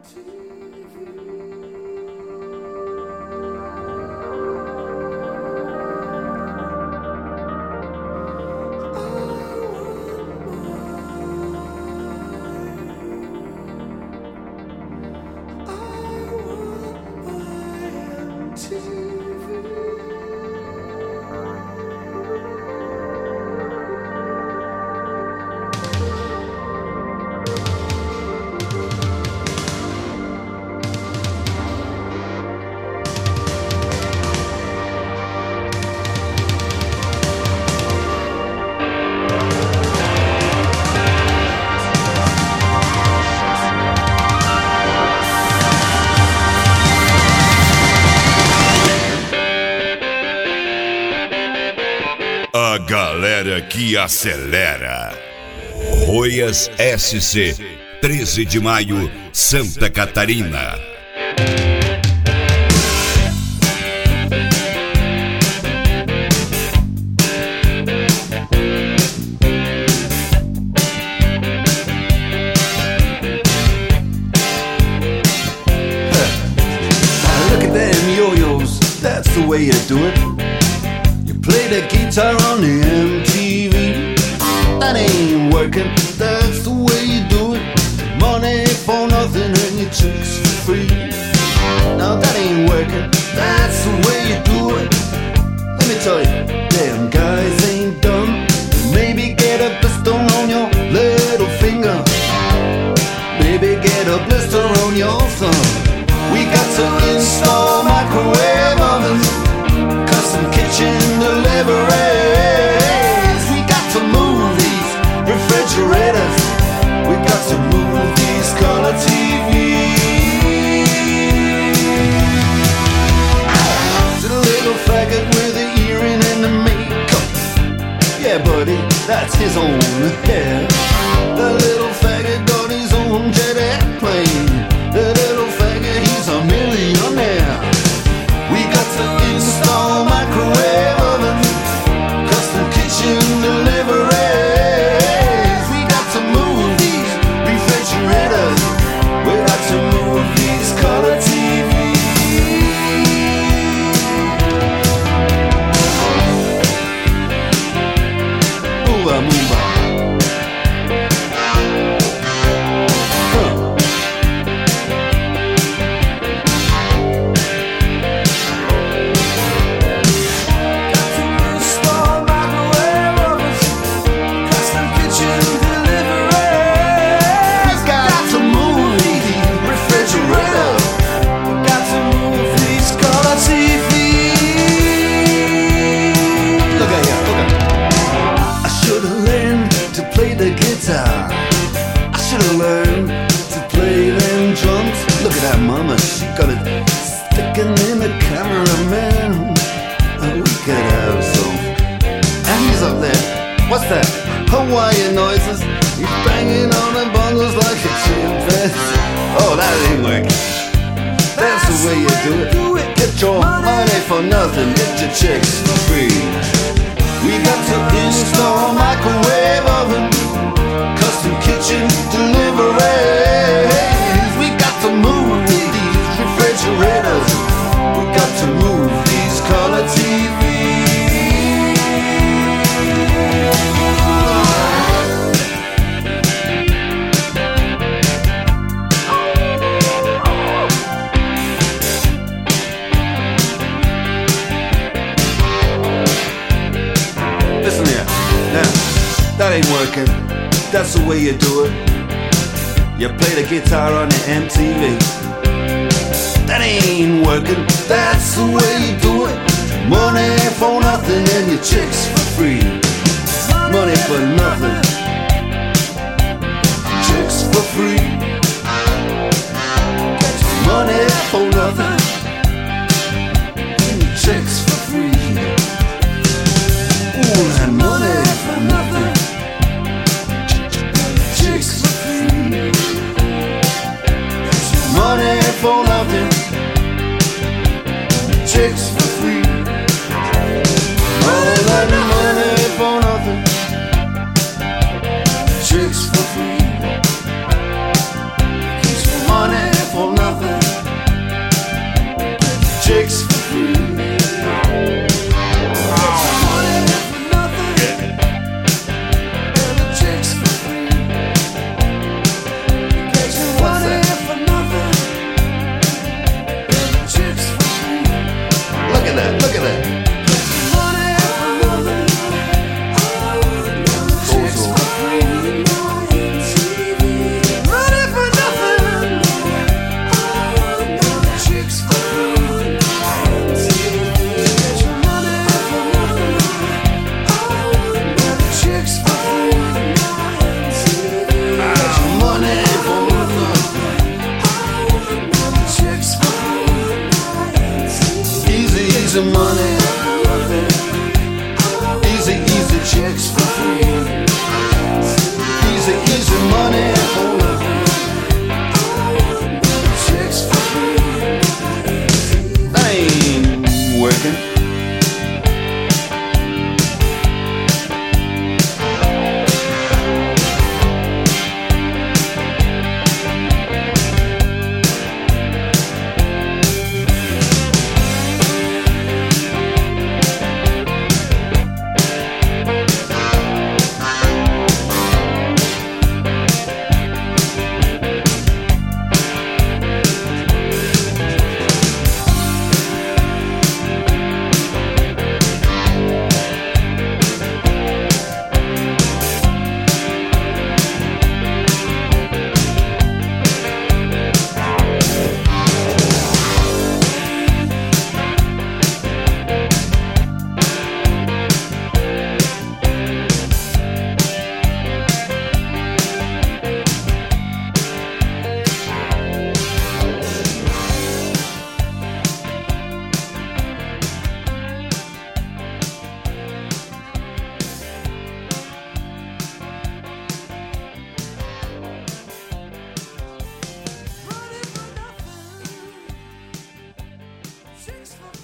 A galera que acelera. Roias SC, 13 de maio, Santa Catarina. Look at them yo-yos, that's the way you do it. Play the guitar on the MTV. That ain't working, that's the way you do it. Money for nothing and your chicks for free. Now that ain't working, that's the way you do it. Let me tell you, damn guys ain't dumb. Maybe get a blister on your little finger. Maybe get a blister on your thumb. We got to install microwave ovens, custom kitchen deliveries. We got to move these refrigerators. We got to move these color TVs. To the little faggot with the earring and the makeup. Yeah, buddy, that's his own hair. The little faggot got his own jet airplane. The little faggot, he's a millionaire. We got to install microwave oven, custom kitchen deliveries. We got to move these refrigerators. We got to move these color TVs. Move on, move on. I should've learned to play them drums. Look at that mama, she got it sticking in the cameraman. We could have some. And he's up there, what's that? Hawaiian noises. He's banging on the bongos like a chimpanzee. Oh, that ain't working. That's the way you do it. Get your money for nothing, get your chicks for free. We got to install microwave oven, custom kitchen deliveries. We got to move these refrigerators. We got to move these color TVs. Listen here, now, that ain't working. That's the way you do it. You play the guitar on the MTV. That ain't working. That's the way you do it. Money for nothing and your chicks for free. Money for nothing, chicks for free. Money for nothing and your chicks for free. Ooh, and money for nothing, chicks for free. Money for nothing, chicks for free. All that money for nothing, chicks for free. Money for tricks for